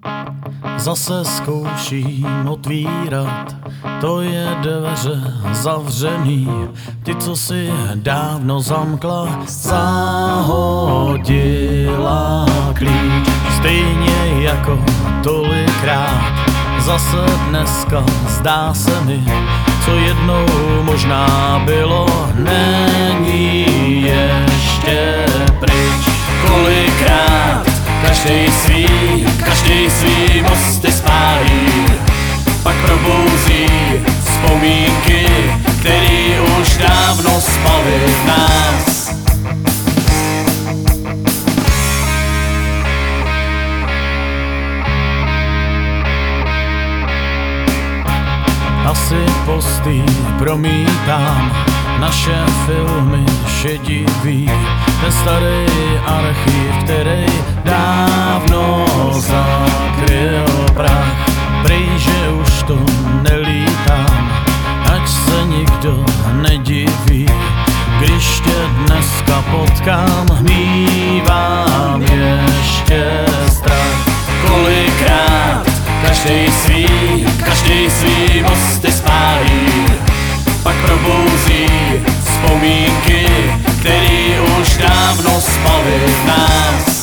Zase zkouším otvírat, to je dveře zavřený. Ty, co si dávno zamkla, zahodila klíč. Stejně jako tolikrát, zase dneska zdá se mi, co jednou možná bylo, není ještě pryč. Kolikrát každý svý mosty spálí, pak probouzí vzpomínky, který už dávno spaly v nás. Asi posty promítám naše filmy šedivý, ten starý archiv, který dávno zakryl prach. Prý, že už to nelítám, ať se nikdo nediví, když tě dneska potkám, mívám ještě strach. Kolikrát každý svý mosty spálí, pak probouzí vzpomínky, který už dávno spaly v nás.